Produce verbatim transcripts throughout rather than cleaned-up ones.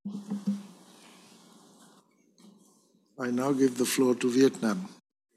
I now give the floor to Vietnam.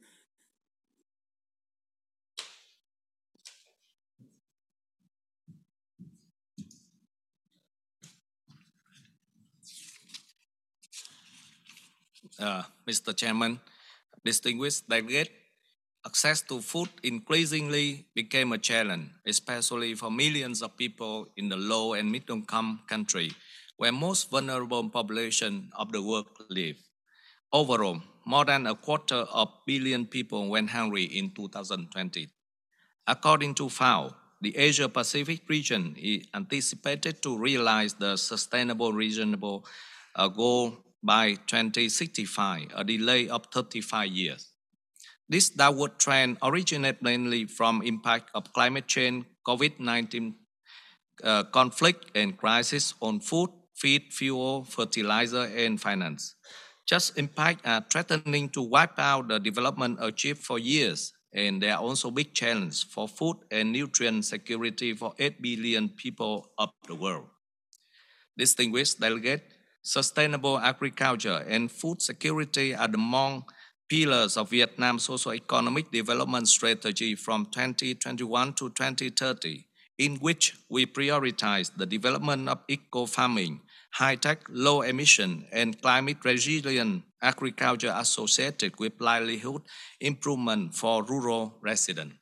Uh, Mister Chairman, distinguished delegate, access to food increasingly became a challenge, especially for millions of people in the low and middle-income country, where most vulnerable population of the world live. Overall, more than a quarter of billion people went hungry in two thousand twenty. According to FAO, the Asia Pacific region is anticipated to realize the sustainable regional uh, goal by twenty sixty-five, a delay of thirty-five years. This downward trend originates mainly from impact of climate change, COVID nineteen uh, conflict and crisis on food, feed, fuel, fertilizer, and finance. Just impact are threatening to wipe out the development achieved for years, and there are also big challenges for food and nutrient security for eight billion people of the world. Distinguished delegate, sustainable agriculture and food security are among pillars of Vietnam's socio-economic development strategy from twenty twenty-one to twenty thirty, in which we prioritize the development of eco-farming, high-tech, low-emission, and climate-resilient agriculture associated with livelihood improvement for rural residents.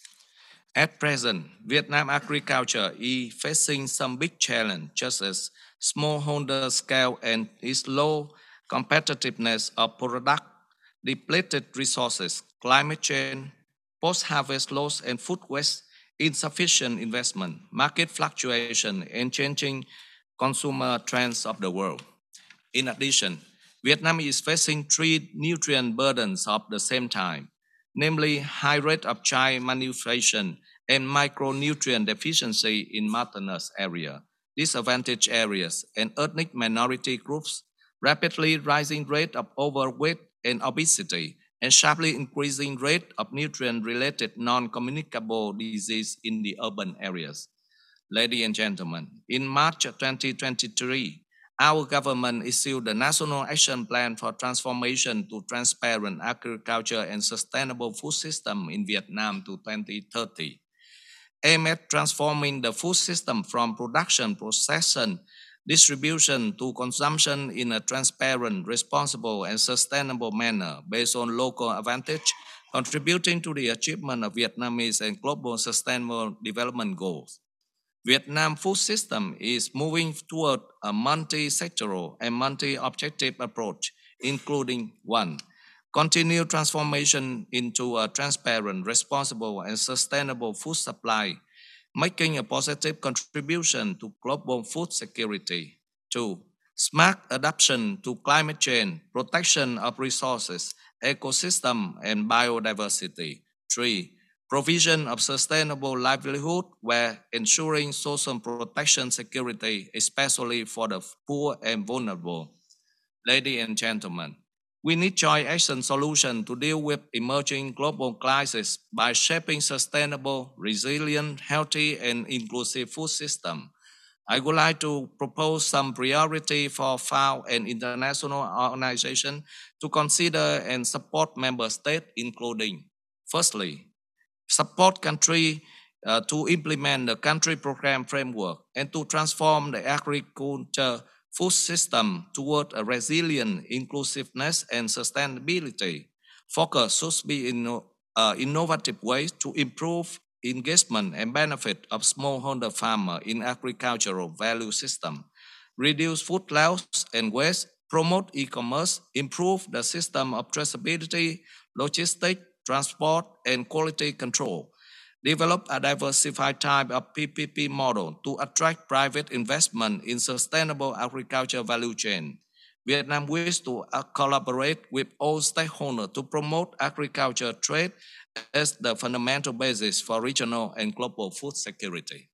At present, Vietnam agriculture is facing some big challenges, such as smallholder scale and its low competitiveness of product, depleted resources, climate change, post-harvest loss and food waste, insufficient investment, market fluctuation, and changing consumer trends of the world. In addition, Vietnam is facing three nutrient burdens at the same time, namely high rate of child malnutrition and micronutrient deficiency in mountainous area, disadvantaged areas, and ethnic minority groups, rapidly rising rate of overweight and obesity, and sharply increasing rate of nutrient-related non-communicable disease in the urban areas. Ladies and gentlemen, in March twenty twenty-three, our government issued the National Action Plan for Transformation to Transparent Agriculture and Sustainable Food System in Vietnam to twenty thirty, aimed at transforming the food system from production, processing, distribution to consumption in a transparent, responsible, and sustainable manner based on local advantage, contributing to the achievement of Vietnamese and global sustainable development goals. Vietnam food system is moving toward a multi-sectoral and multi-objective approach, including one, continued transformation into a transparent, responsible, and sustainable food supply, making a positive contribution to global food security. Two, smart adaptation to climate change, protection of resources, ecosystem, and biodiversity. Three, provision of sustainable livelihood where ensuring social protection security, especially for the poor and vulnerable. Ladies and gentlemen, we need joint action solution to deal with emerging global crises by shaping sustainable, resilient, healthy, and inclusive food system. I would like to propose some priority for FAO and international organizations to consider and support member states, including, firstly, support country uh, to implement the country program framework and to transform the agriculture food system toward a resilient inclusiveness and sustainability. Focus should be in uh, innovative ways to improve engagement and benefit of smallholder farmer in agricultural value system, reduce food loss and waste, promote e-commerce, improve the system of traceability, logistics, transport, and quality control. Develop a diversified type of P P P model to attract private investment in sustainable agriculture value chain. Vietnam wishes to uh, collaborate with all stakeholders to promote agriculture trade as the fundamental basis for regional and global food security.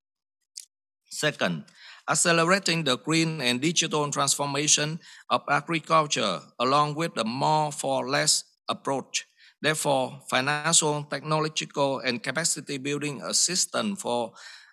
Second, accelerating the green and digital transformation of agriculture along with the more for less approach. Therefore, financial, technological, and capacity building assistance for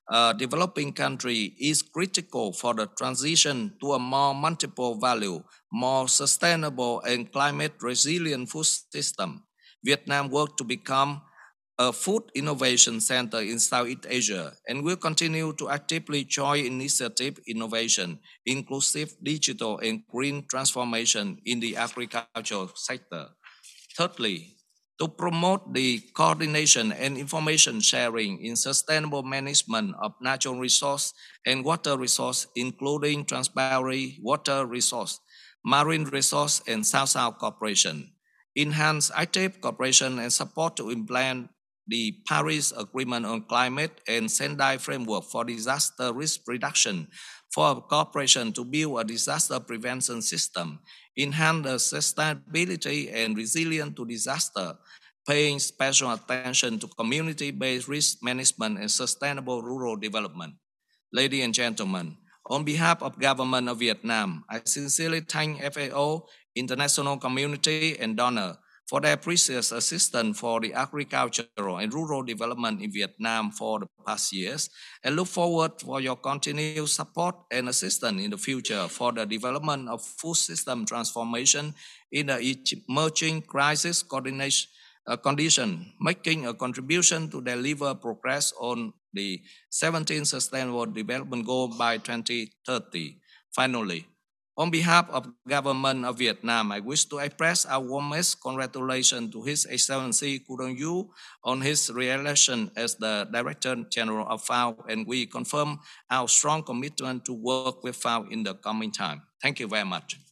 a developing country is critical for the transition to a more multiple value, more sustainable and climate resilient food system. Vietnam worked to become a food innovation center in Southeast Asia and will continue to actively join initiative innovation, inclusive digital and green transformation in the agricultural sector. Thirdly, to promote the coordination and information sharing in sustainable management of natural resource and water resource, including transboundary water resource, marine resource, and South-South cooperation. Enhance active cooperation and support to implement the Paris Agreement on Climate and Sendai Framework for Disaster Risk Reduction for cooperation to build a disaster prevention system, enhance the sustainability and resilience to disaster, paying special attention to community-based risk management and sustainable rural development. Ladies and gentlemen, on behalf of government of Vietnam, I sincerely thank F A O, international community, and donor for their precious assistance for the agricultural and rural development in Vietnam for the past years, and look forward for your continued support and assistance in the future for the development of food system transformation in the emerging crisis coordination uh, condition, making a contribution to deliver progress on the seventeenth Sustainable Development Goal by twenty thirty. Finally, on behalf of government of Vietnam, I wish to express our warmest congratulations to His Excellency Khu Dong Yu on his re-election as the Director General of F A O, and we confirm our strong commitment to work with F A O in the coming time. Thank you very much.